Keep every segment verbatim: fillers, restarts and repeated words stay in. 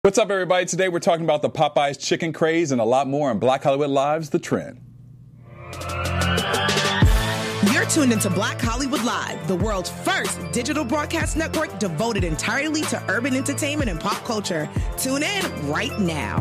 What's up, everybody? Today we're talking about the Popeyes chicken craze and a lot more on Black Hollywood Live's The Trend. You're tuned into Black Hollywood Live, the world's first digital broadcast network devoted entirely to urban entertainment and pop culture. Tune in right now.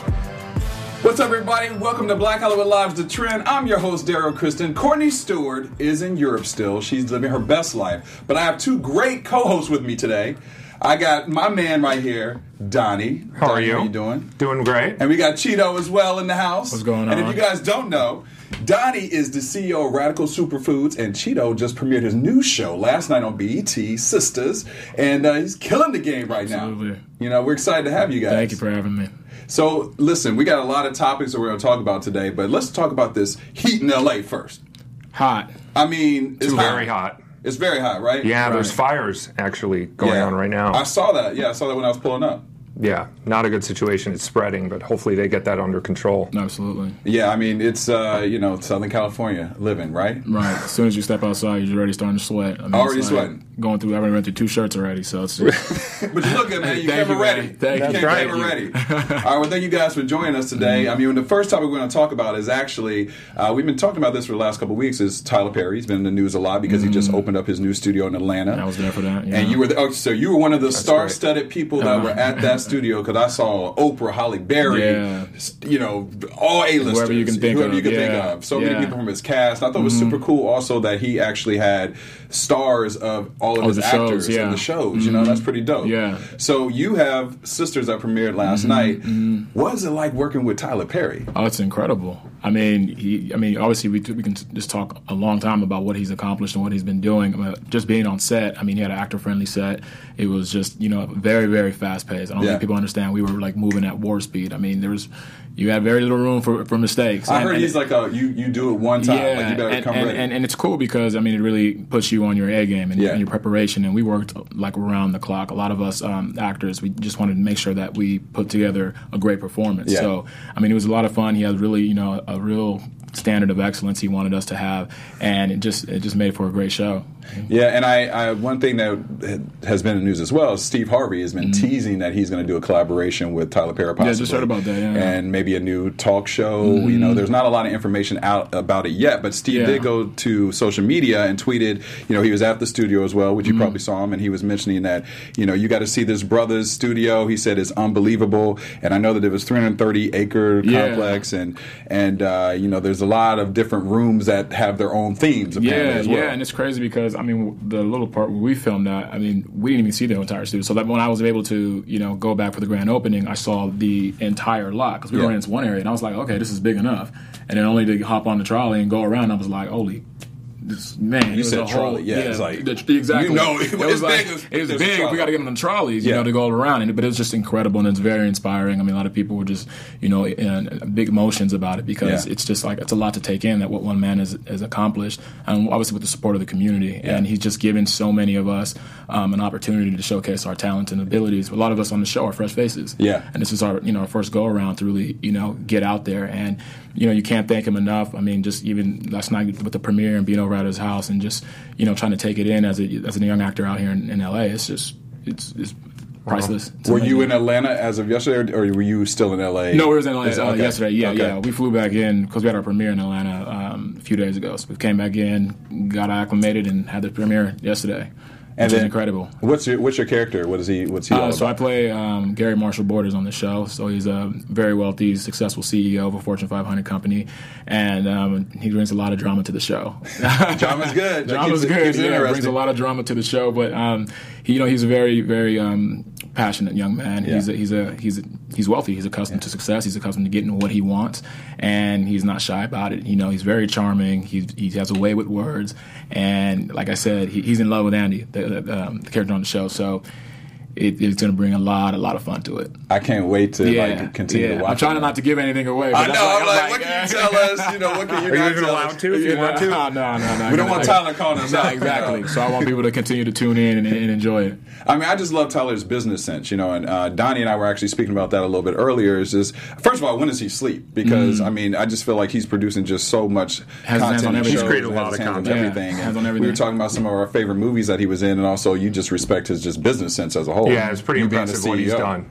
What's up, everybody? Welcome to Black Hollywood Live's The Trend. I'm your host, Daryl Kristen. Courtney Stewart is in Europe still. She's living her best life. But I have two great co-hosts with me today. I got my man right here, Donnie. How Donnie, are you? How you doing? Doing great. And we got Cheeto as well in the house. What's going on? And if you guys don't know, Donnie is the C E O of Radical Superfoods, and Cheeto just premiered his new show last night on B E T, Sisters, and uh, he's killing the game right Absolutely. now. You know, we're excited to have you guys. Thank you for having me. So, listen, we got a lot of topics that we're going to talk about today, but let's talk about this heat in L A first. Hot. I mean, it's It's hot. very hot. It's very hot, right? Yeah, Right. there's fires actually going Yeah. on right now. I saw that. Yeah, I saw that when I was pulling up. Yeah, not a good situation. It's spreading, but hopefully they get that under control. Absolutely. Yeah, I mean, it's, uh, you know, Southern California living, right? Right. As soon as you step outside, you're already starting to sweat. I mean, Already it's like sweating. Going through, I already went through two shirts already, so it's just. But you look good, man. You Thank came you, ready. man. Thank you you. came That's camera right. ready. All right, well, thank you guys for joining us today. I mean, the first topic we're going to talk about is actually, uh, we've been talking about this for the last couple of weeks, is Tyler Perry. He's been in the news a lot because he just opened up his new studio in Atlanta. I was there for that. Yeah. And you were the, oh, so you were one of the great. star-studded people that were at that studio because I saw Oprah, Holly Berry, Yeah. you know, all A-listers, Whoever you can think whoever of, you can think yeah. of. So Yeah. many people from his cast. I thought it was super cool also that he actually had stars of all of Oh, his the shows, actors yeah. in the shows. You know, that's pretty dope. Yeah. So you have Sisters that premiered last night. What is it like working with Tyler Perry? Oh, it's incredible. I mean, he. I mean, obviously, we we can just talk a long time about what he's accomplished and what he's been doing. I mean, just being on set. I mean, he had an actor-friendly set. It was just, you know, very, very fast-paced. I don't Yeah. think people understand. We were like moving at warp speed. I mean, there was, you had very little room for for mistakes. I And- heard and- he's like, a, you you do it one time. Yeah, like you better and, come and, ready. and, and it's cool because I mean it really puts you on your A game and, Yeah. and your preparation. And we worked like around the clock. A lot of us um, actors, we just wanted to make sure that we put together a great performance. Yeah. So I mean it was a lot of fun. He had really you know a real standard of excellence he wanted us to have, and it just it just made for a great show. Yeah, and I, I one thing that has been in the news as well is Steve Harvey has been teasing that he's going to do a collaboration with Tyler Perry. Possibly, Yeah, just heard about that, yeah. and maybe a new talk show. You know, there's not a lot of information out about it yet, but Steve Yeah. did go to social media and tweeted. You know, he was at the studio as well, which you probably saw him, and he was mentioning that you know you got to see this brother's studio. He said it's unbelievable, and I know that it was three hundred thirty acre Yeah. complex, and and uh, you know there's a lot of different rooms that have their own themes. Apparently, Yeah, as well. yeah, and it's crazy because I mean the little part where we filmed that, I mean we didn't even see the entire studio. So that when I was able to you know go back for the grand opening, I saw the entire lot because we Yeah. were in this one area, and I was like, okay, this is big enough. And then only to hop on the trolley and go around, I was like, holy. This, man, You it was said a whole, trolley, yeah, it's like- the, the- exactly. you know, it it's was like, big as- it was as a big. trolley. We got to get them on trolleys, you Yeah. know, to go around. And but it was just incredible, and it's very inspiring. I mean, a lot of people were just, you know, in big emotions about it because Yeah. it's just like it's a lot to take in that what one man has, has accomplished, and obviously with the support of the community. Yeah. And he's just given so many of us um, an opportunity to showcase our talents and abilities. A lot of us on the show are fresh faces. Yeah. And this is our, you know, our first go around to really, you know, get out there. And, you know, you can't thank him enough. I mean, just even last night with the premiere and being over at his house and just, you know, trying to take it in as a as a young actor out here in, in L A. It's just, it's, it's priceless. It's Were you amazing. in Atlanta as of yesterday, or were you still in L A? No, we was in Atlanta Is it- uh, okay. yesterday. Yeah, Okay. yeah. We flew back in because we had our premiere in Atlanta um, a few days ago. So we came back in, got acclimated, and had the premiere yesterday. And Which is then- incredible. What's your What's your character? What is he? What's he all Uh, so I about? play um, Gary Marshall Borders on the show. So he's a very wealthy, successful C E O of a Fortune five hundred company, and um, he brings a lot of drama to the show. Drama's good. That Drama's keeps it- good. keeps it Yeah, brings interesting. a lot of drama to the show. But um, he, you know, he's a very, very um, passionate young man. Yeah. He's a, he's a he's a, he's wealthy. He's accustomed to success. He's accustomed to getting what he wants, and he's not shy about it. You know, he's very charming. He he has a way with words, and like I said, he, he's in love with Andy, the, the, um, the character on the show. So it, it's going to bring a lot, a lot of fun to it. I can't wait to Yeah, like continue yeah. to watch. I'm trying it. not to give anything away. but I that's know. why I'm like, what can you tell us? You know, what can you Are you not even tell allowed us? to if you Yeah, want to? No, no, no, no. We don't want I- Tyler calling us No, out. exactly. So I want people to continue to tune in and, and enjoy it. I mean, I just love Tyler's business sense, you know. And uh, Donnie and I were actually speaking about that a little bit earlier. Is just first of all, when does he sleep? Because I mean, I just feel like he's producing just so much Has his hands content. on and everything. shows He's created a and lot has of his hands on content. Yeah, everything. hands And on we everything. were talking about some of our favorite movies that he was in, and also you just respect his just business sense as a whole. Yeah, it's pretty You being impressive the what he's C E O. done.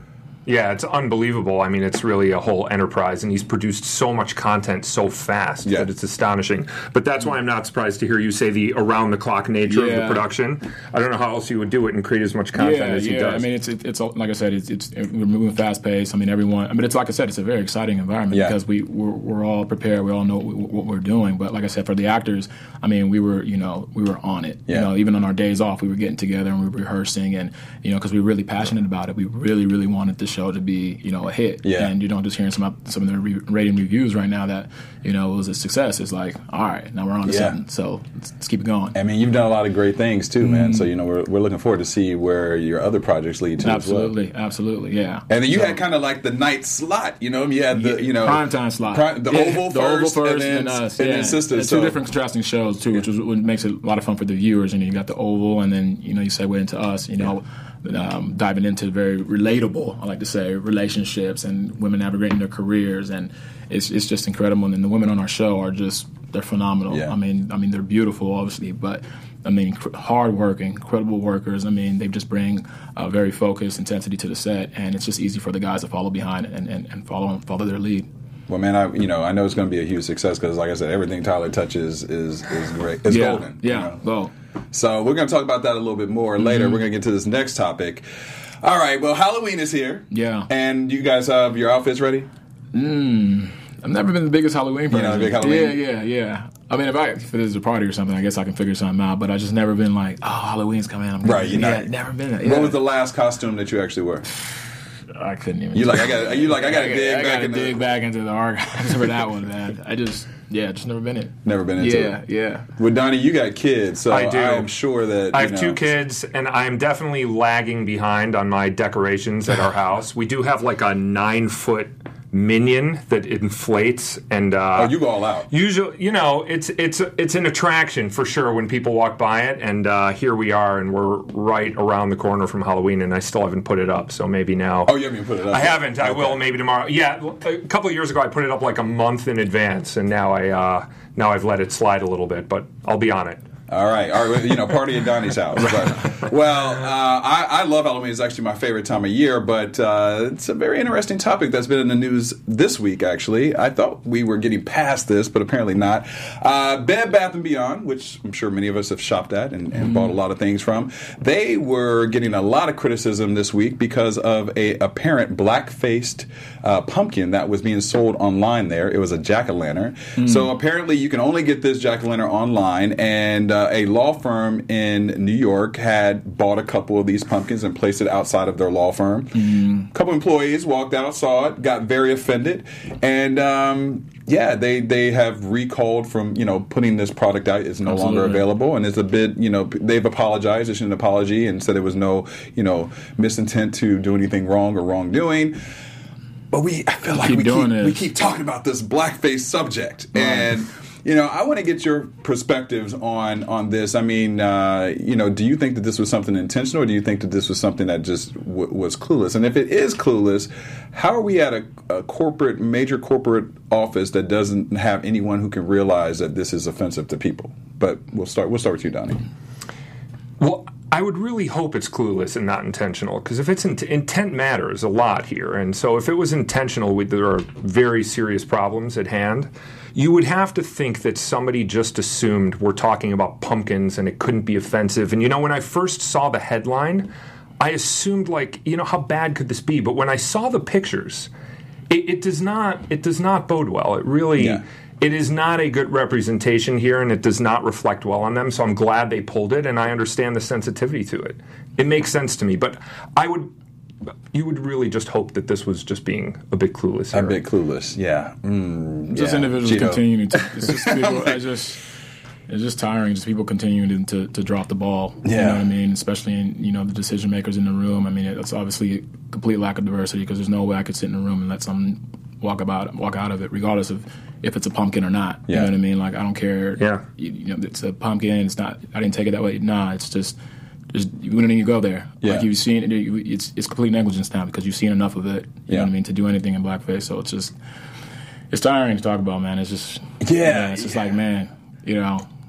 Yeah, it's unbelievable. I mean, it's really a whole enterprise, and he's produced so much content so fast Yeah. that it's astonishing. But that's why I'm not surprised to hear you say the around-the-clock nature Yeah. of the production. I don't know how else you would do it and create as much content yeah, as he yeah. does. I mean, it's it's like I said, it's, it's we're moving fast paced. I mean, everyone. I mean, it's like I said, it's a very exciting environment Yeah. because we we're, we're all prepared. We all know what, what we're doing. But like I said, for the actors, I mean, we were you know we were on it. Yeah. You know, even on our days off, we were getting together and we were rehearsing, and you know, because we were really passionate about it. We really really wanted the show to be you know a hit. Yeah. And you know, just hearing some some of the re- rating reviews right now that you know it was a success. It's like, all right, now we're on to Yeah. something. So let's, let's keep it going. I mean, you've done a lot of great things too, man. So you know, we're we're looking forward to see where your other projects lead to. Absolutely, as well. absolutely, yeah. And then you So- had kind of like the night slot, you know. You had the you know prime time slot, prime- the Yeah, Oval the first, Oval and first, then and, us, and yeah. then Sisters. It's two So- different contrasting shows too, which is what makes it a lot of fun for the viewers. And you got the Oval, and then you know you segue into us. You know, um, diving into very relatable, I like to say, relationships and women navigating their careers, and it's it's just incredible. And the women on our show are just they're phenomenal. Yeah. I mean, I mean they're beautiful, obviously, but. I mean, cr- hard-working, incredible workers. I mean, they just bring uh, very focused intensity to the set, and it's just easy for the guys to follow behind and, and, and follow follow their lead. Well, man, I you know I know it's going to be a huge success because, like I said, everything Tyler touches is is great. It's yeah, golden. Yeah, you know? well, So we're going to talk about that a little bit more Mm-hmm. later. We're going to get to this next topic. All right. Well, Halloween is here. Yeah. And you guys have your outfits ready? I've never been the biggest Halloween person. not a big Halloween? Yeah, yeah, yeah. I mean, if I if there's a party or something, I guess I can figure something out. But I just never been like, oh, Halloween's coming. I'm Right, you're yeah, not- never been. Yeah. What was the last costume that you actually wore? I couldn't even. You like I got you like I got to I, dig I back gotta in dig the, back into the archives for that one, man. I just yeah, just never been it. Never been into yeah, it. Yeah, Well, Donnie, you got kids, so I do. am sure that I you have know, two kids, and I'm definitely lagging behind on my decorations at our house. We do have like a nine-foot minion that inflates, and uh, Oh, you go all out. usually, you know, it's it's it's an attraction for sure when people walk by it. And uh, here we are, and we're right around the corner from Halloween, and I still haven't put it up. So maybe now. Oh, you haven't even put it up. I haven't. I Okay. will maybe tomorrow. Yeah, a couple of years ago I put it up like a month in advance, and now I uh, now I've let it slide a little bit, but I'll be on it. All right, all right. You know, party at Donnie's house. But, well, uh, I, I love Halloween. It's actually my favorite time of year. But uh, it's a very interesting topic that's been in the news this week. Actually, I thought we were getting past this, but apparently not. Uh, Bed Bath and Beyond, which I'm sure many of us have shopped at and, and bought a lot of things from, they were getting a lot of criticism this week because of a apparent black-faced uh, pumpkin that was being sold online. There, it was a jack-o'-lantern. So apparently, you can only get this jack-o'-lantern online, and uh, a law firm in New York had bought a couple of these pumpkins and placed it outside of their law firm. A couple employees walked out, saw it, got very offended, and um, yeah, they they have recalled from you know putting this product out. It's no longer Absolutely. available, and it's a bit you know they've apologized, issued an apology, and said there was no you know misintent to do anything wrong or wrongdoing. But we, I feel like Keep we doing keep, this. we keep talking about this blackface subject, and you know, I want to get your perspectives on on this. I mean, uh, you know, do you think that this was something intentional, or do you think that this was something that just w- was clueless? And if it is clueless, how are we at a, a corporate, major corporate office that doesn't have anyone who can realize that this is offensive to people? But we'll start. We'll start with you, Donnie. Well, I would really hope it's clueless and not intentional, because if it's in- intent matters a lot here, and so if it was intentional, we, there are very serious problems at hand. You would have to think that somebody just assumed we're talking about pumpkins and it couldn't be offensive. And you know, when I first saw the headline, I assumed like, you know, how bad could this be? But when I saw the pictures, it, it does not it does not bode well. It really. Yeah. It is not a good representation here, and it does not reflect well on them, so I'm glad they pulled it, and I understand the sensitivity to it. It makes sense to me, but I would, you would really just hope that this was just being a bit clueless here. A bit clueless, yeah. Mm, just yeah. individuals Cheeto. continuing to. It's just people. I just. It's just tiring. Just people continuing to, to, to drop the ball. You Yeah. know what I mean? Especially in you know the decision makers in the room. I mean, it's obviously a complete lack of diversity because there's no way I could sit in a room and let someone walk about walk out of it, regardless of if it's a pumpkin or not. You Yeah. know what I mean? Like I don't care. Yeah. You, you know, it's a pumpkin. It's not. I didn't take it that way. Nah, it's just. Just you wouldn't even go there. Yeah. Like you've seen it. It's it's complete negligence now because you've seen enough of it. You Yeah. know what I mean? To do anything in blackface. So it's just. It's tiring to talk about, man. It's just. Yeah. It's just like, man. You know.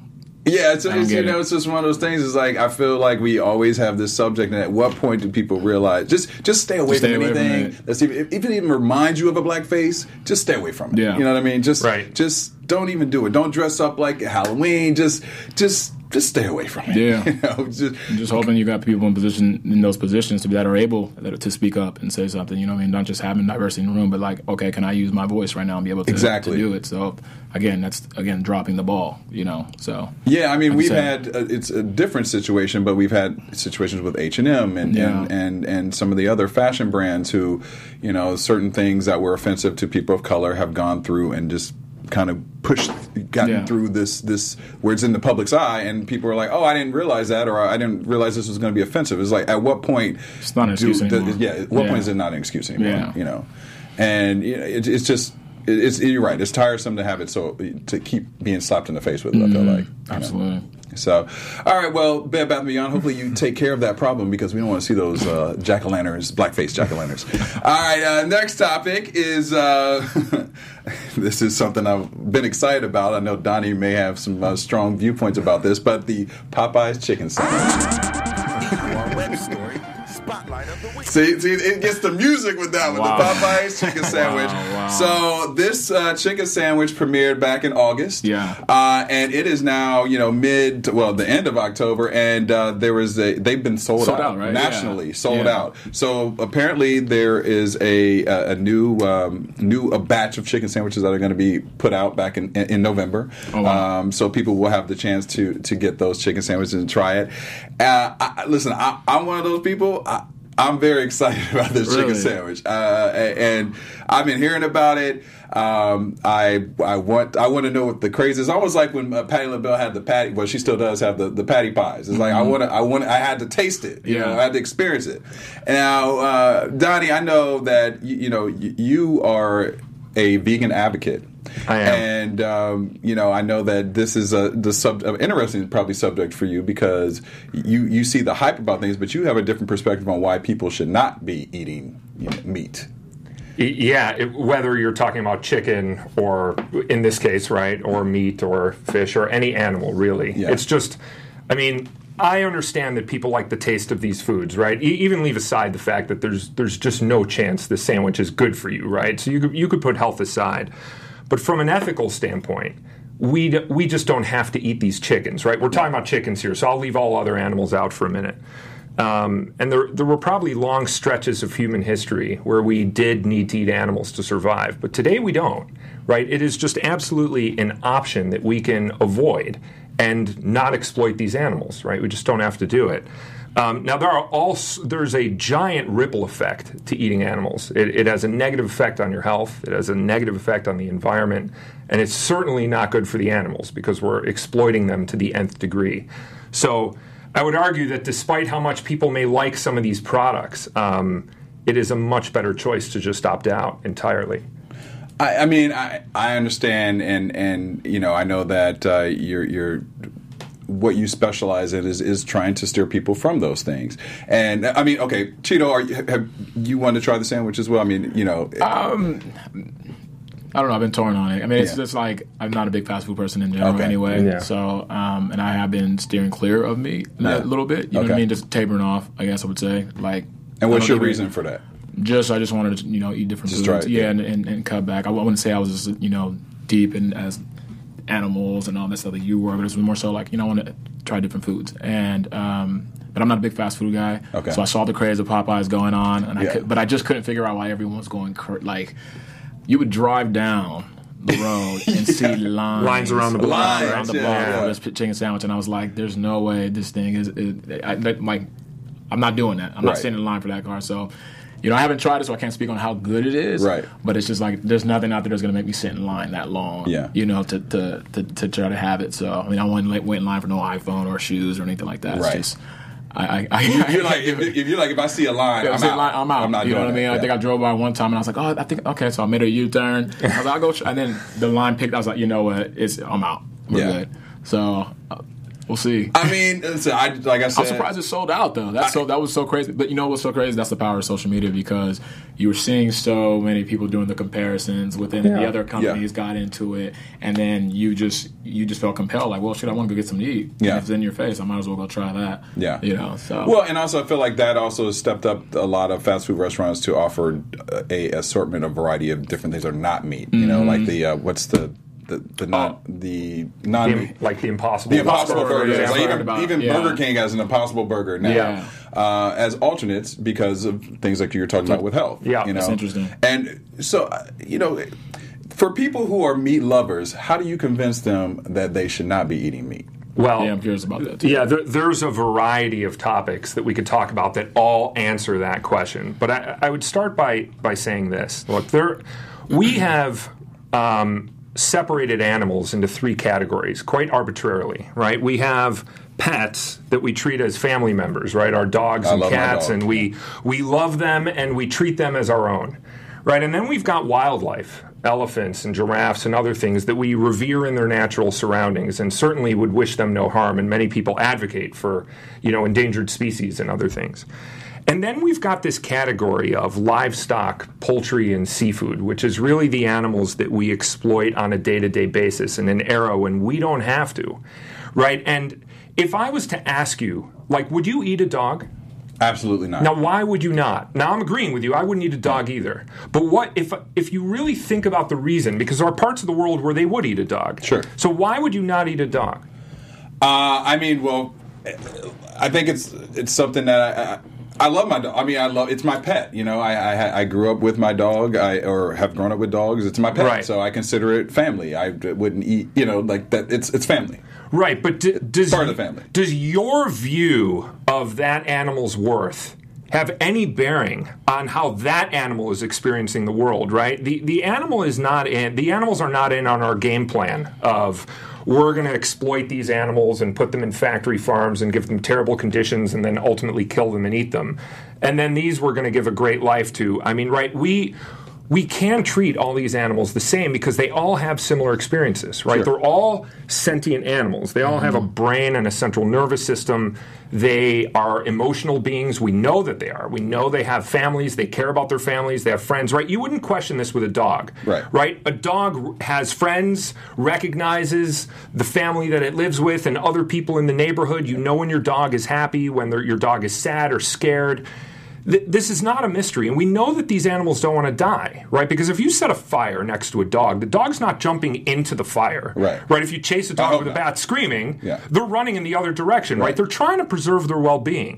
Yeah, it's, it's you it. know, it's just one of those things. It's like I feel like we always have this subject, and at what point do people realize just just stay away Just stay from away from anything it. that's even, if it even reminds you of a black face, just stay away from it. Yeah. You know what I mean? Just Right. just don't even do it. Don't dress up like Halloween. Just just just stay away from it. Yeah. You know, just, I'm just hoping you got people in position in those positions to that are able to speak up and say something. You know what I mean? Not just having diversity in the room, but like, okay, can I use my voice right now and be able to, Exactly. to do it? So again, that's again dropping the ball. You know, so yeah, I mean, like we've you said. had uh, it's a different situation, but we've had situations with H and M and Yeah. and, and and some of the other fashion brands who, you know, certain things that were offensive to people of color have gone through and just kind of pushed, gotten Yeah. through this this where it's in the public's eye, and people are like, "Oh, I didn't realize that," or "I didn't realize this was going to be offensive." It's like, at what point? It's not an do- excuse the- anymore. yeah, at what Yeah. point is it not an excuse anymore? Yeah. You know, and you know, it, it's just. It's, you're right. It's tiresome to have it so to keep being slapped in the face with it. I feel like, you know. absolutely. So, all right, well, Bed Bath and Beyond, hopefully you take care of that problem because we don't want to see those uh, jack-o'-lanterns, blackface jack-o'-lanterns. All right, uh, next topic is, uh, this is something I've been excited about. I know Donnie may have some uh, strong viewpoints about this, but the Popeyes chicken sandwich. See, see, it gets the music with that one, Wow. the Popeyes chicken sandwich. wow. So this uh, chicken sandwich premiered back in August. Yeah. Uh, and it is now, you know, mid, well, the end of October, and uh, there was a, they've been sold, Sold out, out, right? nationally, Yeah. sold Yeah. out. So apparently there is a a, a new um, new a batch of chicken sandwiches that are going to be put out back in in November. Oh, wow. Um, so people will have the chance to to get those chicken sandwiches and try it. Uh, I, listen, I, I'm one of those people. I, I'm very excited about this chicken Really? sandwich, uh, and I've been hearing about it. Um, I I want I want to know what the craze is. It's almost like when uh, Patti LaBelle had the patty. Well, she still does have the, the patty pies. It's like I want to I want I had to taste it. You Yeah. know, I had to experience it. Now, uh, Donnie, I know that you, you know you, you are a vegan advocate. I am. And, um, you know, I know that this is a the sub, an interesting probably subject for you because you, you see the hype about things, but you have a different perspective on why people should not be eating you know, meat. Y- Yeah, it, whether you're talking about chicken or, in this case, right, or meat or fish or any animal, really. Yeah. It's just, I mean, I understand that people like the taste of these foods, right? E- even leave aside the fact that there's there's just no chance this sandwich is good for you, right? So you could, you could put health aside. But from an ethical standpoint, we d- we just don't have to eat these chickens, right? We're talking about chickens here, so I'll leave all other animals out for a minute. Um, and there, there were probably long stretches of human history where we did need to eat animals to survive, but today we don't, right? It is just absolutely an option that we can avoid and not exploit these animals, right? We just don't have to do it. Um, now there are also there's a giant ripple effect to eating animals. It, it has a negative effect on your health. It has a negative effect on the environment, and it's certainly not good for the animals because we're exploiting them to the nth degree. So I would argue that despite how much people may like some of these products, um, it is a much better choice to just opt out entirely. I, I mean, I, I understand, and, and you know, I know that uh, you're you're. what you specialize in is, is trying to steer people from those things. And I mean, okay, Cheeto, are you, have you wanted to try the sandwich as well? I mean, you know, Um, I don't know. I've been torn on it. I mean, it's Yeah. just like I'm not a big fast food person in general, Okay. anyway. Yeah. So, um, and I have been steering clear of meat Yeah. a little bit. You know what Okay. I mean? Just tapering off, I guess I would say. Like, and what's I your don't eat reason meat. for that? Just I just wanted to, you know, eat different Just foods. try it, yeah, yeah. And, and, and cut back. I wouldn't say I was just, you know, deep in as animals and all that stuff that you were, but it was more so like, you know, I want to try different foods. And um, but I'm not a big fast food guy. Okay. So I saw the craze of Popeyes going on, and I Yeah. could, but I just couldn't figure out why everyone was going cr- like you would drive down the road and see lines, Lines around the block. Lines, around the yeah, block yeah. for this chicken sandwich, and I was like, "There's no way this thing is." It, I, that, like, I'm not doing that. I'm Right. not standing in line for that car. So, you know, I haven't tried it, so I can't speak on how good it is. Right. But it's just like there's nothing out there that's going to make me sit in line that long. Yeah. You know, to to, to, to try to have it. So I mean, I wouldn't like, wait in line for no iPhone or shoes or anything like that. Right. It's just, I, I, I, You're like, if, if you're like, if I see a line, yeah, I'm, I'm, out. Line, I'm out. I'm not you know doing what I mean? that. I Yeah. think I drove by one time and I was like, oh, I think okay. So I made a U-turn. I was like, I'll go. Try. And then the line picked. I was like, you know what? It's I'm out. We're Yeah. good. So. Uh, We'll see. I mean, so I, like I said, I'm surprised it sold out though. That's so that was so crazy. But you know what's so crazy? That's the power of social media, because you were seeing so many people doing the comparisons within Yeah. the other companies Yeah. got into it, and then you just you just felt compelled, like, well, shit, I want to go get something to eat. Yeah. And if it's in your face, I might as well go try that. Yeah. you know. So Well, and also I feel like that also has stepped up a lot of fast food restaurants to offer a assortment of variety of different things that are not meat. You know, like the uh, what's the the the non the non The- like the Impossible. the Impossible Impossible Burger. Burger, Like yeah, I've heard even about it. even Yeah. Burger King has an Impossible Burger now Yeah. uh, as alternates because of things like you were talking about with health. Yeah, you know? that's interesting. And so, uh, you know, for people who are meat lovers, how do you convince them that they should not be eating meat? Well, yeah, I'm curious about that too. Yeah, there, there's a variety of topics that we could talk about that all answer that question. But I, I would start by by saying this: look, there we have um, separated animals into three categories quite arbitrarily, right? We have pets that we treat as family members, right? Our dogs I and love my cats, dog. and we we love them and we treat them as our own, right? And then we've got wildlife, elephants and giraffes and other things that we revere in their natural surroundings and certainly would wish them no harm, and many people advocate for, you know, endangered species and other things. And then we've got this category of livestock, poultry, and seafood, which is really the animals that we exploit on a day-to-day basis in an era when we don't have to, right? And if I was to ask you, like, would you eat a dog? Absolutely not. Now, why would you not? Now, I'm agreeing with you. I wouldn't eat a dog either. But what if if you really think about the reason? Because there are parts of the world where they would eat a dog. Sure. So why would you not eat a dog? Uh, I mean, well, I think it's it's something that I, I I love my dog. I mean, I love it's my pet. You know, I I, I grew up with my dog, I or have grown up with dogs. It's my pet, Right. so I consider it family. I wouldn't eat, you know, like that. It's it's family. Right, but d- does Part of the family. does your view of that animal's worth have any bearing on how that animal is experiencing the world? Right, the the animal is not in. The animals are not in on our game plan of we're going to exploit these animals and put them in factory farms and give them terrible conditions and then ultimately kill them and eat them, and then these we're going to give a great life to. I mean, right, we. We can treat all these animals the same because they all have similar experiences, right? Sure. They're all sentient animals. They all have a brain and a central nervous system. They are emotional beings. We know that they are. We know they have families. They care about their families. They have friends, right? You wouldn't question this with a dog, Right. right? A dog has friends, recognizes the family that it lives with and other people in the neighborhood. You know when your dog is happy, when they're- your dog is sad or scared. Th- This is not a mystery, and we know that these animals don't want to die, right? Because if you set a fire next to a dog, the dog's not jumping into the fire, Right. Right? If you chase a dog hope with a not. bat screaming, Yeah. they're running in the other direction, right? Right. They're trying to preserve their well-being.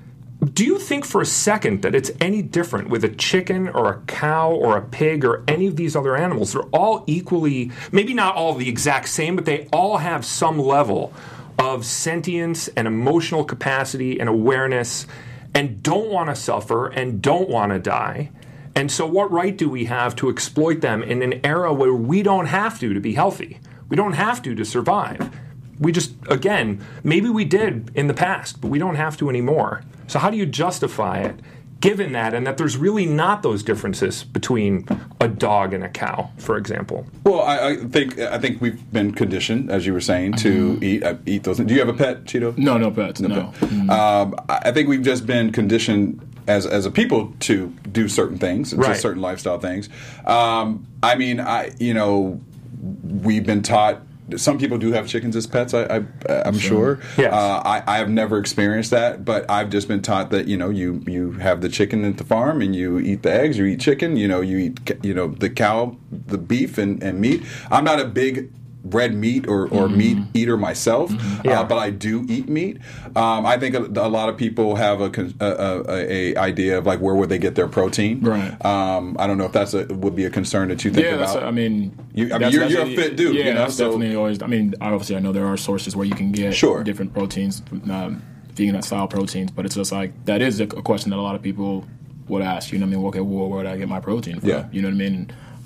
Do you think for a second that it's any different with a chicken or a cow or a pig or any of these other animals? They're all equally, maybe not all the exact same, but they all have some level of sentience and emotional capacity and awareness and don't want to suffer and don't want to die. And so what right do we have to exploit them in an era where we don't have to to be healthy? We don't have to to survive. We just, again, maybe we did in the past, but we don't have to anymore. So how do you justify it, given that, and that there's really not those differences between a dog and a cow, for example? Well, I, I think I think we've been conditioned, as you were saying, to eat uh, eat those. Do you have a pet, Cheeto? No, no pets. No. pet. Um, I I think we've just been conditioned as as a people to do certain things, Right. just certain lifestyle things. Um, I mean, I you know, we've been taught. Some people do have chickens as pets. I, I I'm sure. Yes. Uh, I, I have never experienced that, but I've just been taught that you know you you have the chicken at the farm and you eat the eggs. You eat chicken. You know you eat ca- you know the cow, the beef and, and meat. I'm not a big red meat or, or Mm-hmm. meat eater myself, Yeah. uh, but I do eat meat. Um, I think a, a lot of people have a, con- a, a, a idea of like where would they get their protein. Right. Um, I don't know if that's a, would be a concern that you think Yeah, about. that's, I mean, You- I mean, that's- you're- that's you're a fit dude, Yeah, you know, that's so- definitely always. I mean, obviously, I know there are sources where you can get Sure. different proteins, um, vegan style proteins, but it's just like that is a, a question that a lot of people would ask. You know what I mean? Okay, well, where would I get my protein from? Yeah. You know what I mean?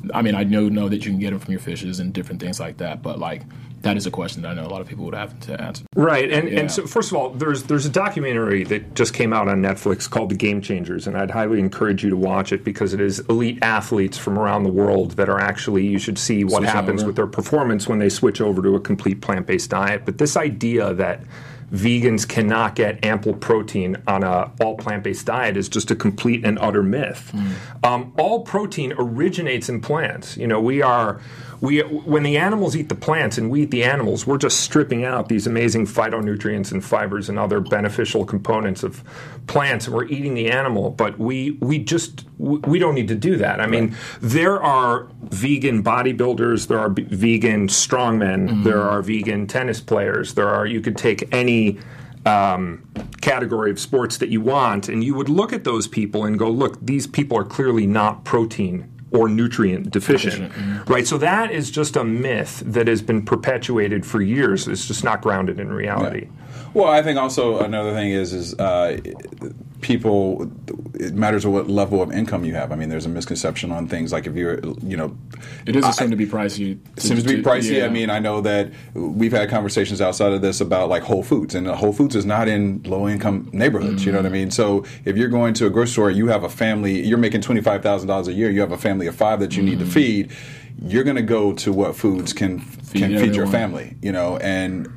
I mean, I know know that you can get them from your fishes and different things like that, but like that is a question that I know a lot of people would have to answer. Right, and Yeah. and so first of all, there's there's a documentary that just came out on Netflix called The Game Changers, and I'd highly encourage you to watch it because it is elite athletes from around the world that are actually, you should see what Switch happens over. with their performance when they switch over to a complete plant-based diet. But this idea that vegans cannot get ample protein on a all plant-based diet is just a complete and utter myth. Mm. Um, all protein originates in plants. You know, we are we when the animals eat the plants and we eat the animals, we're just stripping out these amazing phytonutrients and fibers and other beneficial components of plants, and we're eating the animal. But we we just we don't need to do that. I mean, there are vegan bodybuilders, there are b- vegan strongmen, mm. there are vegan tennis players, there are you could take any Um, category of sports that you want, and you would look at those people and go, look, these people are clearly not protein or nutrient deficient, mm-hmm. right? So that is just a myth that has been perpetuated for years. It's just not grounded in reality. Yeah. Well, I think also another thing is is uh, people. It matters what level of income you have. I mean, there's a misconception on things like if you're, you know, it is I, assumed to be pricey. It seems to be pricey. Yeah. I mean, I know that we've had conversations outside of this about like Whole Foods, and Whole Foods is not in low income neighborhoods. Mm-hmm. You know what I mean? So if you're going to a grocery store, you have a family, you're making twenty five thousand dollars a year. You have a family of five that you mm-hmm. need to feed. You're going to go to what foods can feed can feed your family. You know, and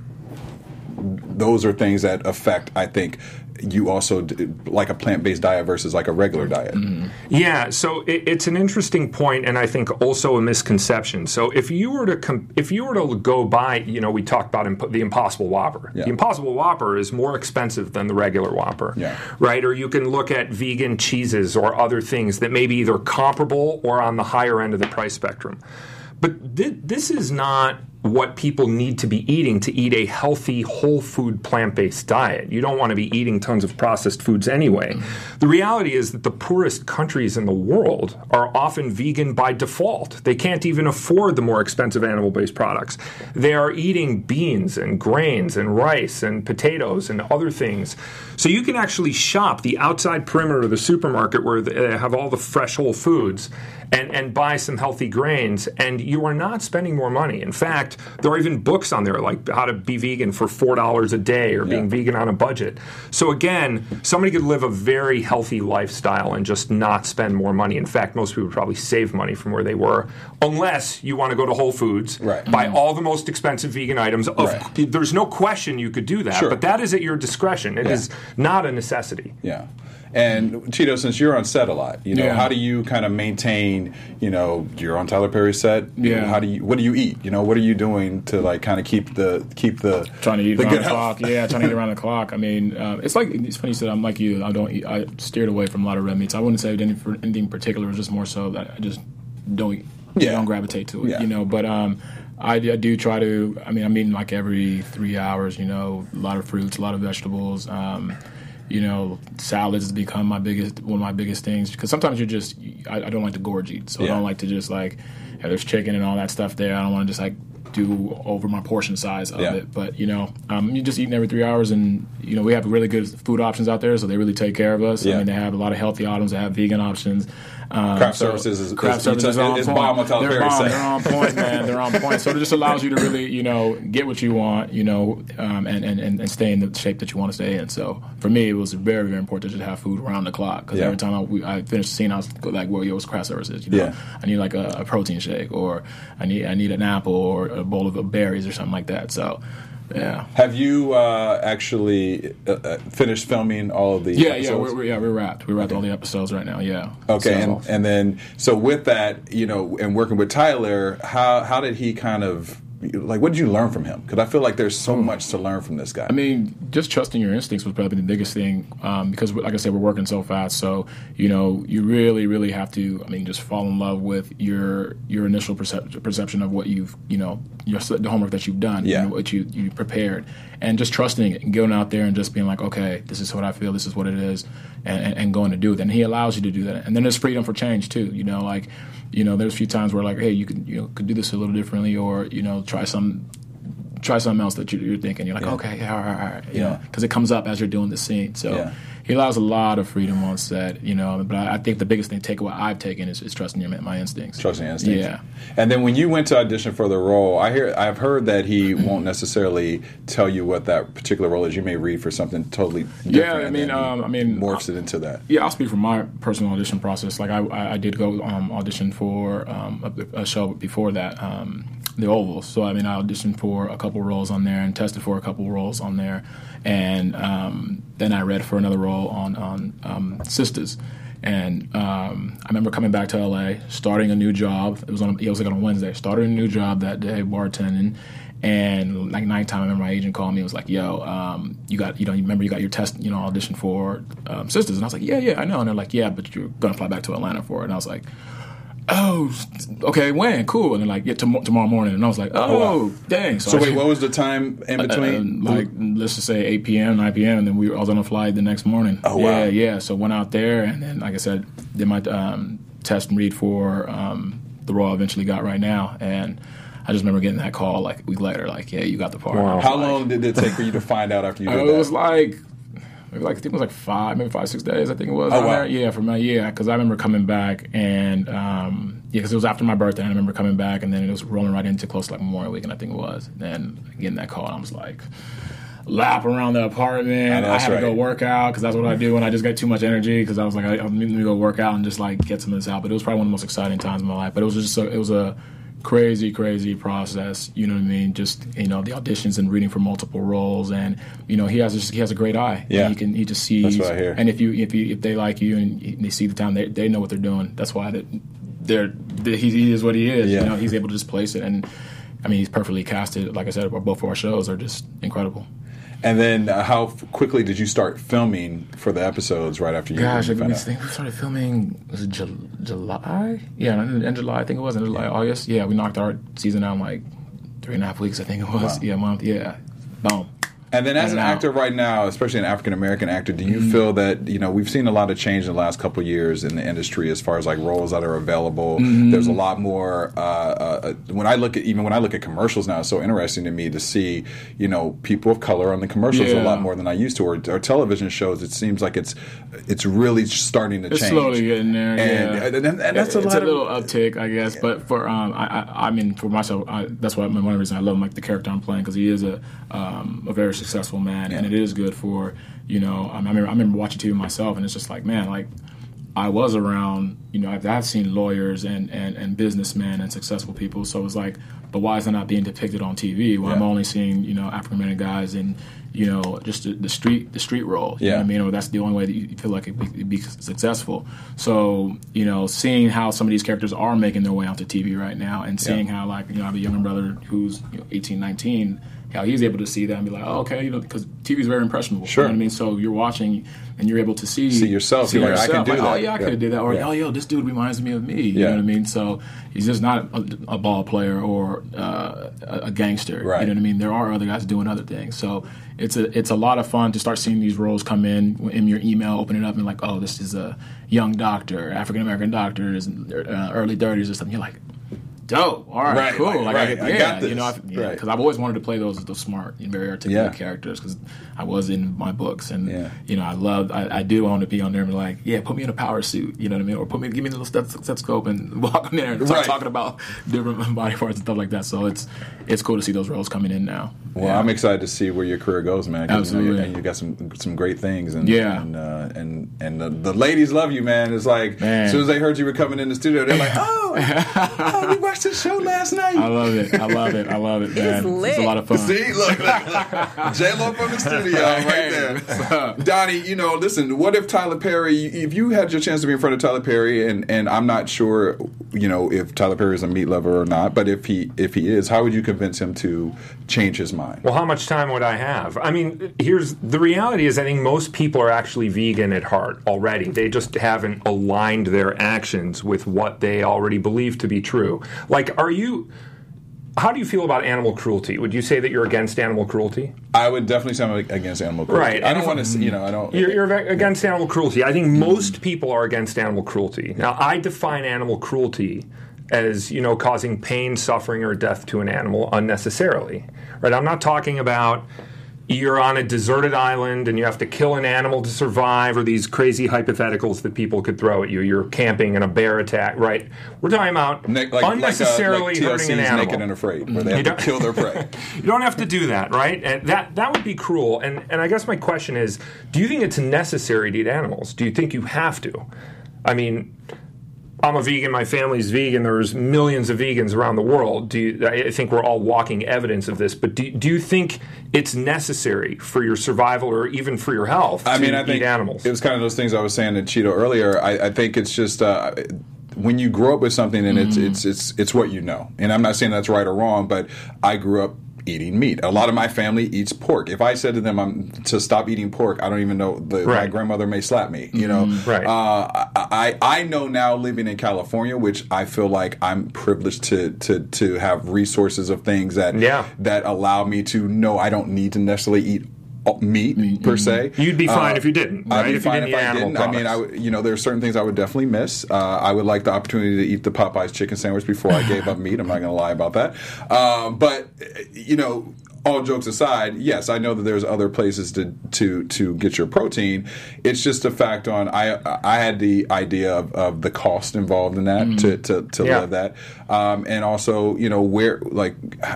those are things that affect, I think, you also like a plant-based diet versus like a regular diet. Mm-hmm. Yeah, so it, it's an interesting point, and I think also a misconception. So if you were to com- if you were to go buy, you know, we talked about imp- the Impossible Whopper. Yeah. The Impossible Whopper is more expensive than the regular Whopper, yeah. right? Or you can look at vegan cheeses or other things that may be either comparable or on the higher end of the price spectrum. But th- this is not what people need to be eating to eat a healthy, whole food, plant-based diet. You don't want to be eating tons of processed foods anyway. Mm-hmm. The reality is that the poorest countries in the world are often vegan by default. They can't even afford the more expensive animal-based products. They are eating beans and grains and rice and potatoes and other things. So you can actually shop the outside perimeter of the supermarket where they have all the fresh whole foods and, and buy some healthy grains, and you are not spending more money. In fact, there are even books on there like how to be vegan for four dollars a day or being yeah. vegan on a budget. So again, somebody could live a very healthy lifestyle and just not spend more money. In fact, most people would probably save money from where they were, unless you want to go to Whole Foods, right. buy mm-hmm. all the most expensive vegan items. Of, right. There's no question you could do that, sure. but that is at your discretion. It yeah. is not a necessity. Yeah. And Cheeto, since you're on set a lot, you know, yeah. how do you kind of maintain, you know, you're on Tyler Perry's set. Yeah. How do you? What do you eat? You know, what are you doing to like kind of keep the keep the trying to eat the around good the health? clock? Yeah, trying to eat around the clock. I mean, um, it's like it's funny you said. I'm like you. I don't. Eat, I steered away from a lot of red meats. I wouldn't say anything, for anything particular. It's just more so that I just don't. Yeah. Don't gravitate to it. Yeah. You know, but um. I, I do try to. I mean, I'm eating like every three hours. You know, a lot of fruits, a lot of vegetables. Um, you know, salads has become my biggest one of my biggest things because sometimes you're just. I, I don't like to gorge eat, so yeah. I don't like to just like. Yeah, there's chicken and all that stuff there. I don't want to just like do over my portion size of yeah. it. But you know, um, you're just eating every three hours, and you know we have really good food options out there, so they really take care of us. Yeah. I mean, they have a lot of healthy items. They have vegan options. Um, Craft so services is, craft is, services is, are on is point. bomb on Tyler They're Perry's bomb. set. They're on point, man. They're on point. So it just allows you to really, you know, get what you want, you know, um, and, and, and stay in the shape that you want to stay in. So for me, it was very, very important to just have food around the clock because yeah. every time I, we, I finished the scene, I was like, "Well, yo, what's craft services?" You know, yeah. I need like a, a protein shake, or I need I need an apple, or a bowl of berries, or something like that. So. Yeah. Have you uh, actually uh, finished filming all of the yeah, episodes? Yeah, we're, we're, yeah, we're wrapped. We're wrapped all the episodes right now, yeah. Okay, so, and, and then, so with that, you know, and working with Tyler, how how did he kind of, like, what did you learn from him? Because I feel like there's so much to learn from this guy. I mean, just trusting your instincts was probably the biggest thing um, because, like I said, we're working so fast. So, you know, you really, really have to, I mean, just fall in love with your your initial percep- perception of what you've, you know, your, the homework that you've done, yeah. you know, what you, you prepared, and just trusting it and going out there and just being like, okay, this is what I feel, this is what it is, and, and, and going to do it. And he allows you to do that. And then there's freedom for change, too, you know, like, you know, there's a few times where like, hey, you could you know could do this a little differently, or you know, try some, try something else that you're, you're thinking. You're like, yeah. okay, yeah, all right, all right, you yeah. know, because it comes up as you're doing the scene. So yeah. he allows a lot of freedom on set, you know. But I, I think the biggest thing takeaway I've taken is, is trusting your, my instincts. Trusting your instincts. Yeah. And then when you went to audition for the role, I hear I've heard that he won't necessarily tell you what that particular role is. You may read for something totally different. Yeah, I and mean, then he um, I mean, morphs it into that. Yeah, I'll speak from my personal audition process. Like I, I, I did go um, audition for um, a, a show before that, um, The Oval. So I mean, I auditioned for a couple roles on there and tested for a couple roles on there, and um, then I read for another role on on um, Sisters. And um, I remember coming back to L A, starting a new job. It was on it was like on a Wednesday. Started a new job that day, bartending. And like nighttime, I remember my agent called me and was like, "Yo, um, you got, you know, you remember you got your test, you know, audition for um, Sisters?" And I was like, "Yeah, yeah, I know." And they're like, "Yeah, but you're gonna fly back to Atlanta for it." And I was like, "Oh, okay, when? Cool." And they're like, "Yeah, tom- tomorrow morning." And I was like, "Oh, Oh, wow. dang!" So I- wait, what was the time in between? uh, like let's just say eight p.m., nine p.m., and then we were, I was on a flight the next morning. Oh, wow. Yeah, yeah. So went out there, and then, like I said, did my um, test and read for um, the role I eventually got right now. And I just remember getting that call like a week later, like, "Yeah, you got the part." Wow. I was How like- long did it take for you to find out after you did Uh, that? It was like, maybe like I think it was like five, maybe five, six days. I think it was. Oh, around wow. there. Yeah, for my yeah, because I remember coming back and um, yeah, because it was after my birthday. And I remember coming back, and then it was rolling right into close to like Memorial Weekend, I think it was. And getting that call, and I was like, lap around the apartment. I know, I, that's had right. to go work out because that's what I do when I just get too much energy. Because I was like, I, I'm going to go work out and just like get some of this out. But it was probably one of the most exciting times of my life. But it was just a, it was a crazy, crazy process. You know what I mean? Just you know the auditions and reading for multiple roles, and you know he has just, he has a great eye. Yeah. And he can he just sees. That's what I hear. And if you if you if they like you and they see the talent, they they know what they're doing. That's why that they're, they he, he is what he is. Yeah. You know, he's able to just place it, and I mean he's perfectly casted. Like I said, both of our shows are just incredible. And then uh, how f- quickly did you start filming for the episodes right after you, Gosh, you I found mean, out? think we started filming, was it Jul- July? Yeah, in, in July, I think it was, in July, August. Yeah, we knocked our season out in like three and a half weeks, I think it was. Wow. Yeah, a month, yeah. Boom. And then as In an and out. actor right now, especially an African-American actor, do you Mm-hmm. feel that, you know, we've seen a lot of change in the last couple of years in the industry as far as like roles that are available. Mm-hmm. There's a lot more, uh, uh, when I look at, even when I look at commercials now, it's so interesting to me to see, you know, people of color on the commercials Yeah. a lot more than I used to. Or, or television shows, it seems like it's it's really starting to It's change. slowly getting there, And, yeah. and, and, and that's a it's lot a of... little uptick, I guess. But for um, I, I, I mean, for myself, I, that's why one of the reasons I love him, like the character I'm playing, because he is a um, a very successful man, and it is good for you know. I remember I remember watching T V myself, and it's just like, man, like I was around, you know, I've, I've seen lawyers and, and, and businessmen and successful people, so it's like, but why is that not being depicted on T V? Well, I'm Yeah. only seeing, you know, African American guys in, you know, just the, the street the street role. You Yeah. know what I mean? Or that's the only way that you feel like it'd be, it'd be successful. So, you know, seeing how some of these characters are making their way onto T V right now, and seeing Yeah. how, like, you know, I have a younger brother who's you know, eighteen, nineteen, how he's able to see that and be like, oh, okay, you know, because T V is very impressionable. Sure. You know what I mean? So you're watching and you're able to see See yourself. See You're like, I yourself. can do Like, oh that. yeah, I Yeah. could have did that. Or Yeah. oh yo, this dude reminds me of me. You Yeah. know what I mean? So he's just not a, a ball player or uh, a, a gangster. Right. You know what I mean? There are other guys doing other things. So it's a it's a lot of fun to start seeing these roles come in in your email, open it up, and like, oh, this is a young doctor, African American doctor, is in their, uh, early thirties or something. You're like, dope. All right, Right, cool. like, Like, right, I get, I yeah, got this. you know, because yeah, Right. I've always wanted to play those those smart and very articulate Yeah. characters because I was in my books, and Yeah. you know, I loved. I, I do want to be on there and be like, yeah, put me in a power suit. You know what I mean? Or put me, give me a little steth- stethoscope and walk in there and start Right. talking about different body parts and stuff like that. So it's it's cool to see those roles coming in now. Well, Yeah. I'm excited to see where your career goes, man. 'cause, you know, Absolutely. and you got some some great things, and Yeah. and uh, and, and the, the ladies love you, man. It's like Man. as soon as they heard you were coming in the studio, they're like, "Oh, oh we watched this show last night." I love it. I love it. I love it, man. It's, lit. a lot of fun. See, look, J Lo from the studio, right there. Donnie, you know, listen. What if Tyler Perry? If you had your chance to be in front of Tyler Perry, and, and I'm not sure, you know, if Tyler Perry is a meat lover or not, but if he if he is, how would you convince him to change his mind? Well, how much time would I have? I mean, here's the reality is I think most people are actually vegan at heart already. They just haven't aligned their actions with what they already believe to be true. Like, are you... How do you feel about animal cruelty? Would you say that you're against animal cruelty? I would definitely say I'm against animal cruelty. Right. I And don't if- want to, you know, I don't. You're, you're against animal cruelty. I think most people are against animal cruelty. Now, I define animal cruelty as, you know, causing pain, suffering, or death to an animal unnecessarily. Right? I'm not talking about, you're on a deserted island and you have to kill an animal to survive, or these crazy hypotheticals that people could throw at you. You're camping and a bear attack, right? We're talking about like, unnecessarily like, uh, like hurting an animal. Naked and Afraid, where they have to kill their prey. You don't have to do that, right? And that that would be cruel. And and I guess my question is, do you think it's necessary to eat animals? Do you think you have to? I mean, I'm a vegan, my family's vegan, there's millions of vegans around the world. Do you, I think we're all walking evidence of this, but do, do you think it's necessary for your survival or even for your health to I mean, I eat think animals? It was kind of those things I was saying to Cheeto earlier. I, I think it's just uh, when you grow up with something and it's, mm. it's, it's, it's what you know. And I'm not saying that's right or wrong, but I grew up eating meat. A lot of my family eats pork. If I said to them I'm to stop eating pork, I don't even know. The, right. My grandmother may slap me. You know. Mm-hmm. Right. Uh, I I know now, living in California, which I feel like I'm privileged to to to have resources of things that yeah. that allow me to know I don't need to necessarily eat meat mm-hmm. per se. You'd be fine uh, if you didn't, right? I'd be if fine you didn't if eat I animal didn't. I mean, I products. would, you know, there are certain things I would definitely miss. Uh, I would like the opportunity to eat the Popeyes chicken sandwich before I gave up meat. I'm not going to lie about that. Um, but you know, all jokes aside, yes, I know that there's other places to to to get your protein. It's just a fact on I I had the idea of, of the cost involved in that mm. to to, to yeah. live that, um, and also you know where like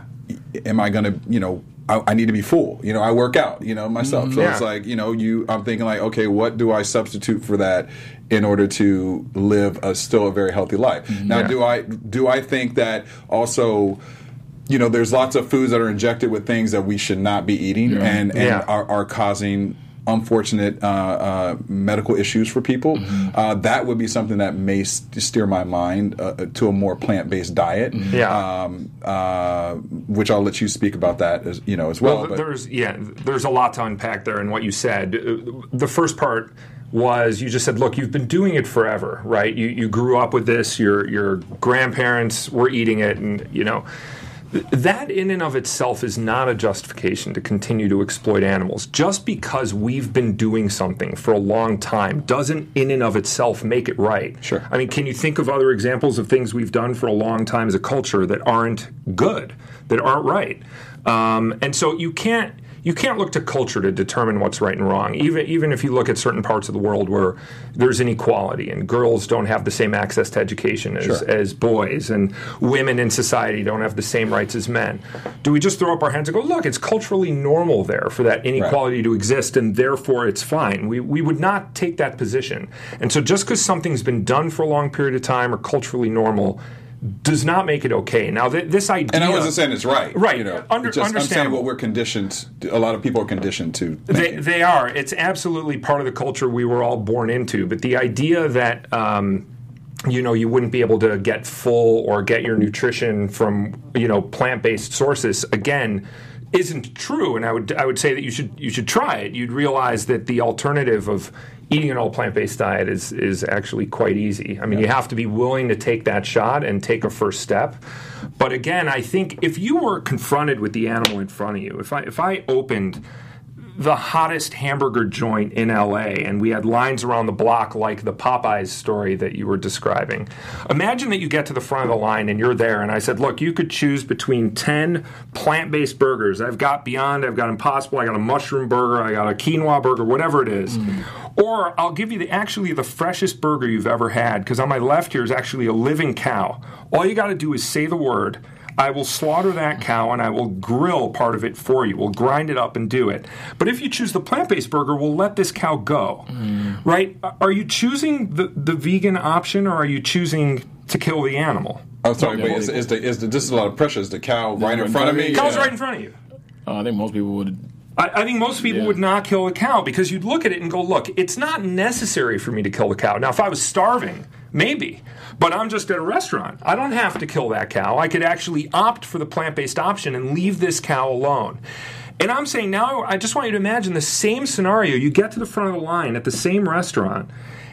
am I going to you know. I, I need to be full. You know, I work out, you know, myself. So yeah. it's like, you know, you. I'm thinking like, okay, what do I substitute for that in order to live a still a very healthy life? Mm-hmm. Now, yeah. do I do I think that also, you know, there's lots of foods that are injected with things that we should not be eating yeah. and, and yeah. are, are causing unfortunate uh, uh, medical issues for people. Mm-hmm. Uh, that would be something that may st- steer my mind uh, to a more plant-based diet. Mm-hmm. Yeah. Um, uh, which I'll let you speak about that as you know as well. Well, but. there's yeah, there's a lot to unpack there in what you said. The first part was you just said, look, you've been doing it forever, right? You you grew up with this. Your your grandparents were eating it, and you know. That in and of itself is not a justification to continue to exploit animals. Just because we've been doing something for a long time doesn't in and of itself make it right. Sure. I mean, can you think of other examples of things we've done for a long time as a culture that aren't good, that aren't right? Um, and so you can't you can't look to culture to determine what's right and wrong. Even even if you look at certain parts of the world where there's inequality and girls don't have the same access to education as, sure. as boys, and women in society don't have the same rights as men. Do we just throw up our hands and go, look, it's culturally normal there for that inequality right. to exist, and therefore it's fine? We we would not take that position. And so just because something's been done for a long period of time or culturally normal does not make it okay. Now, th- this idea... And I wasn't saying it's right. Right. You know, Under, just, I'm saying understandable. what we're conditioned... A lot of people are conditioned to they, they are. It's absolutely part of the culture we were all born into. But the idea that... Um, you know, you wouldn't be able to get full or get your nutrition from, you know, plant-based sources, again, isn't true. And I would I would say that you should you should try it. You'd realize that the alternative of eating an all plant-based diet is is actually quite easy. I mean, yeah. you have to be willing to take that shot and take a first step. But again, I think if you were confronted with the animal in front of you, if I if I opened the hottest hamburger joint in L A and we had lines around the block like the Popeyes story that you were describing. Imagine that you get to the front of the line and you're there, and I said, look, you could choose between ten plant-based burgers. I've got Beyond, I've got Impossible, I got a mushroom burger, I got a quinoa burger, whatever it is. Mm. Or I'll give you the actually the freshest burger you've ever had, because on my left here is actually a living cow. All you got to do is say the word. I will slaughter that cow and I will grill part of it for you. We'll grind it up and do it. But if you choose the plant-based burger, we'll let this cow go. Mm. Right? Are you choosing the, the vegan option, or are you choosing to kill the animal? Oh, sorry, wait, is, is the, is the, this is a lot of pressure. Is the cow right in front of me? The cow's yeah. right in front of you. Uh, I think most people would... I, I think most people yeah. would not kill a cow, because you'd look at it and go, look, it's not necessary for me to kill the cow. Now, if I was starving, maybe. But I'm just at a restaurant. I don't have to kill that cow. I could actually opt for the plant-based option and leave this cow alone. And I'm saying now, I just want you to imagine the same scenario. You get to the front of the line at the same restaurant,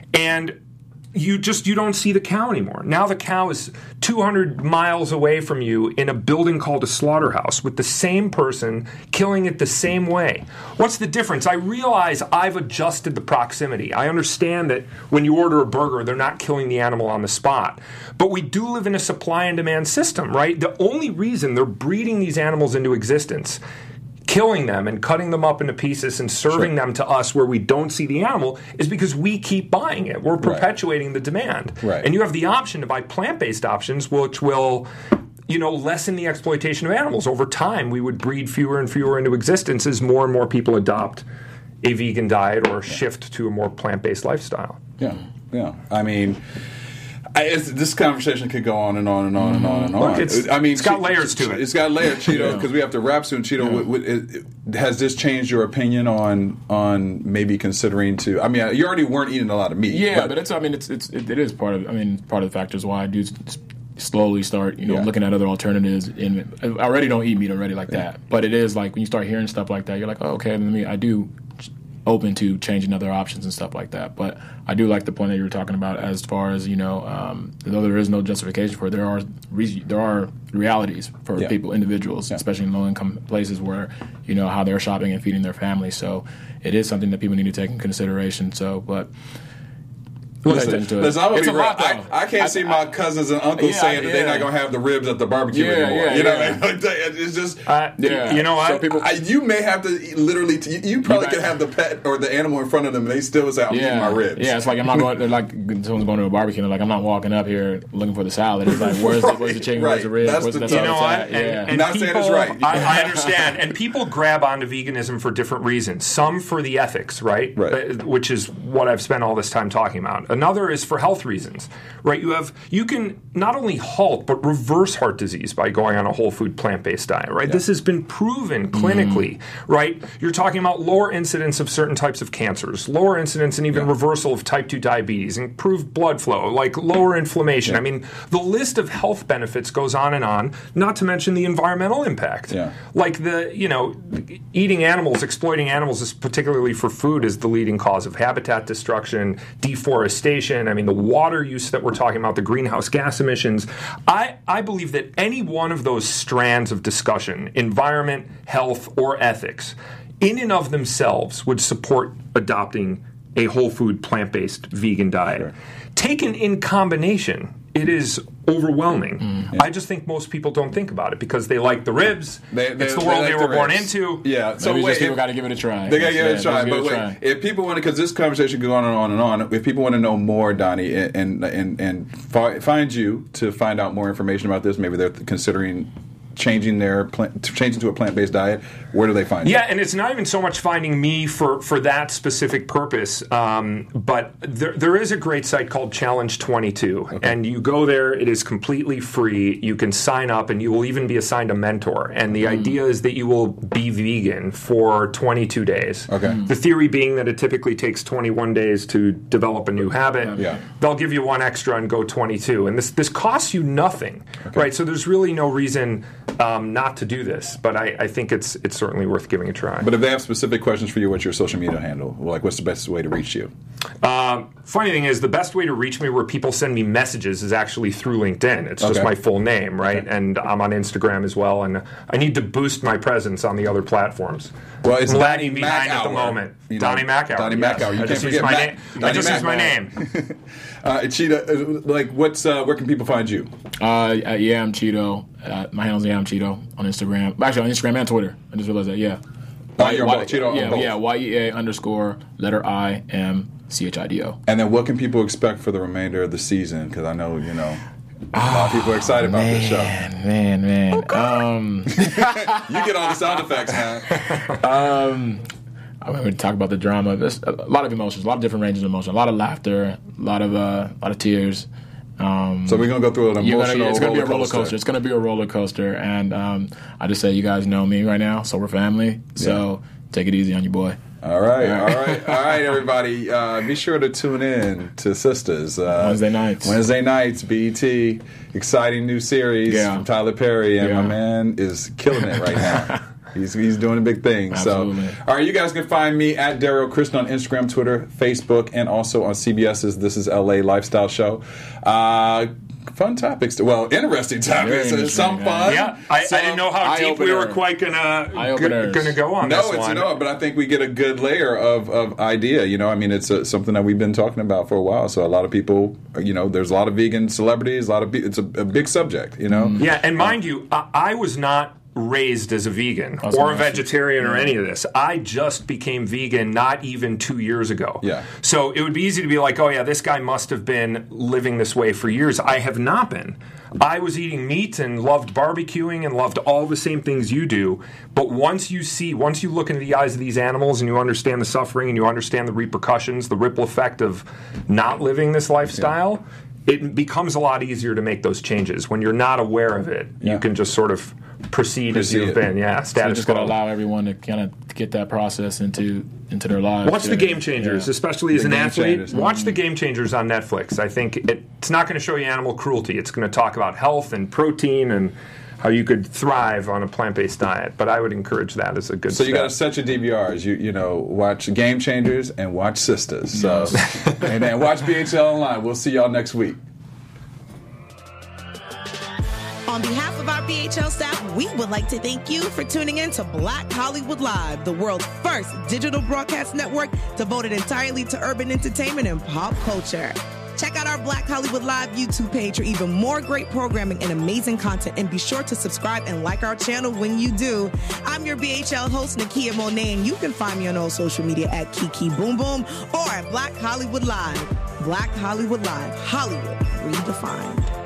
and you just you don't see the cow anymore. Now the cow is two hundred miles away from you in a building called a slaughterhouse with the same person killing it the same way. What's the difference? I realize I've adjusted the proximity. I understand that when you order a burger, they're not killing the animal on the spot. But we do live in a supply and demand system, right? The only reason they're breeding these animals into existence, killing them and cutting them up into pieces and serving sure. them to us where we don't see the animal is because we keep buying it. We're perpetuating right. the demand. Right. And you have the option to buy plant-based options, which will, you know, lessen the exploitation of animals. Over time, we would breed fewer and fewer into existence as more and more people adopt a vegan diet or shift to a more plant-based lifestyle. Yeah, yeah. I mean... I, it's, this conversation could go on and on and on and on and on. Look, it's, I mean, it's got che- layers to it. It's got layers, Cheeto, because yeah. we have to wrap soon. Cheeto, yeah. w- w- it, has this changed your opinion on on maybe considering to? I mean, you already weren't eating a lot of meat. Yeah, but, but it's. I mean, it's it's it, it is part of. I mean, part of the factors why I do slowly start, you know, yeah. looking at other alternatives. In I already don't eat meat already like yeah. that, but it is like when you start hearing stuff like that, you're like, oh, okay, let me. I do. Open to changing other options and stuff like that, but I do like the point that you were talking about as far as, you know, um, though there is no justification for it, there are re- there are realities for yeah. people, individuals, yeah. especially in low income places where, you know, how they're shopping and feeding their families. So it is something that people need to take in consideration. So, but. Listen, listen, I'm gonna be real. I, I can't I, see my cousins and uncles yeah, saying that yeah. they're not gonna have the ribs at the barbecue yeah, anymore. Yeah, you know, yeah. it's just uh, yeah. You know what? So people, I, you may have to literally. T- you, you probably you could have the pet or the animal in front of them, and they still say, "I'm yeah. eating my ribs." Yeah, it's like I'm not going. They're like someone's going to a barbecue. And they're like, I'm not walking up here looking for the salad. It's like, where's the, where's the chicken? right. Where's the ribs? That's where's the the you know what? And, yeah. and not people, saying it's right. I, I understand, and people grab onto veganism for different reasons. Some for the ethics, right? Right. Which is what I've spent all this time talking about. Another is for health reasons. Right, you have you can not only halt but reverse heart disease by going on a whole food plant-based diet. Right, yeah. This has been proven clinically. Mm. Right, you're talking about lower incidence of certain types of cancers, lower incidence and even yeah. reversal of type two diabetes, improved blood flow, like lower inflammation. Yeah. I mean, the list of health benefits goes on and on. Not to mention the environmental impact. Yeah. Like the you know, eating animals, exploiting animals, is particularly for food, is the leading cause of habitat destruction, deforestation. I mean, the water use that we're talking about, the greenhouse gas emissions. I, I believe that any one of those strands of discussion, environment, health, or ethics, in and of themselves would support adopting a whole food, plant-based vegan diet. Sure. Taken in combination, it is overwhelming. Mm, yeah. I just think most people don't think about it because they like the ribs. They, they, it's the world they, like they were the born into. Yeah. So Maybe wait, just people got to give it a try. They got to give it a yeah, try. But wait, try. if people want to, because this conversation goes on and on and on. If people want to know more, Donnie, and and and find you to find out more information about this, maybe they're considering changing their plant, changing to a plant-based diet, where do they find yeah, you? Yeah, and it's not even so much finding me for, for that specific purpose, um, but there there is a great site called Challenge twenty-two, okay. and you go there, it is completely free, you can sign up, and you will even be assigned a mentor, and the mm. idea is that you will be vegan for twenty-two days. Okay. Mm. The theory being that it typically takes twenty-one days to develop a new habit. Yeah. They'll give you one extra and go twenty-two, and this, this costs you nothing, okay. right? So there's really no reason Um, not to do this, but I, I think it's it's certainly worth giving a try. But if they have specific questions for you, what's your social media handle? Like, what's the best way to reach you? Um, funny thing is, the best way to reach me where people send me messages is actually through LinkedIn. It's okay. just my full name, right? Okay. And I'm on Instagram as well, and I need to boost my presence on the other platforms. Well, it's I'm Donnie lagging behind Mac at the Hour. moment. You know, Donnie Mac Hour. Donnie yes. Mac Hour. You I can't just forget use my Mac. name. Donnie I just Mac use my Hour. name. uh, Cheetah, like, what's uh, where can people find you? Uh, at Yeah, I'm Cheeto. Uh, my handle's Yeah, I'm Cheeto on Instagram. Actually, on Instagram and Twitter. I just realized that. Yeah. Oh, you're both. Cheeto yeah, on both. yeah. Y E A underscore letter I M C H I D O. And then, what can people expect for the remainder of the season? Because I know you know. A lot of people are excited about man, this show. Man, man, okay. um, you get all the sound effects, man. um, I'm going to talk about the drama. There's a lot of emotions, a lot of different ranges of emotion, a lot of laughter, a lot of uh, a lot of tears. Um, so we're gonna go through an emotional. Gonna, it's gonna be a roller coaster. coaster. It's gonna be a roller coaster, and um, I just say you guys know me right now, so we're family. So yeah. Take it easy on your boy. All right, all right, all right, everybody. Uh, be sure to tune in to Sisters uh, Wednesday nights. Wednesday nights, B E T. Exciting new series yeah. from Tyler Perry, and yeah. my man is killing it right now. He's he's doing a big thing. Absolutely. So, all right, you guys can find me at Daryl Kristen on Instagram, Twitter, Facebook, and also on CBS's This Is L A Lifestyle Show. Uh, fun topics. Well, interesting topics. Interesting, some man. fun. Yeah, I, I didn't know how deep we were quite gonna g- gonna go on no, this it's one. No, but I think we get a good layer of, of idea. You know, I mean, it's a, something that we've been talking about for a while. So a lot of people, you know, there's a lot of vegan celebrities. A lot of it's a, a big subject. You know. Yeah, and mind you, I, I was not raised as a vegan was or a gonna ask you. vegetarian or any of this. I just became vegan not even two years ago. Yeah. So it would be easy to be like, oh yeah, this guy must have been living this way for years. I have not been. I was eating meat and loved barbecuing and loved all the same things you do. But once you see, once you look into the eyes of these animals and you understand the suffering and you understand the repercussions, the ripple effect of not living this lifestyle, yeah. it becomes a lot easier to make those changes. When you're not aware of it, Yeah. you can just sort of proceed, Proceed as you've it. been. Yeah, So you status just got to quo. allow everyone to kind of get that process into into their lives. Watch the Yeah. Game Changers, Yeah. especially as The an Game athlete. Changers. Watch the Game Changers on Netflix. I think it, it's not going to show you animal cruelty. It's going to talk about health and protein and how you could thrive on a plant-based diet. But I would encourage that as a good So you got to step. set your D V Rs. You you know, watch Game Changers and watch Sisters. So and then watch B H L Online. We'll see y'all next week. On behalf of our B H L staff, we would like to thank you for tuning in to Black Hollywood Live, the world's first digital broadcast network devoted entirely to urban entertainment and pop culture. Check out our Black Hollywood Live YouTube page for even more great programming and amazing content, and be sure to subscribe and like our channel when you do. I'm your B H L host, Nakia Monet, and you can find me on all social media at Kiki Boom Boom or at Black Hollywood Live. Black Hollywood Live, Hollywood redefined.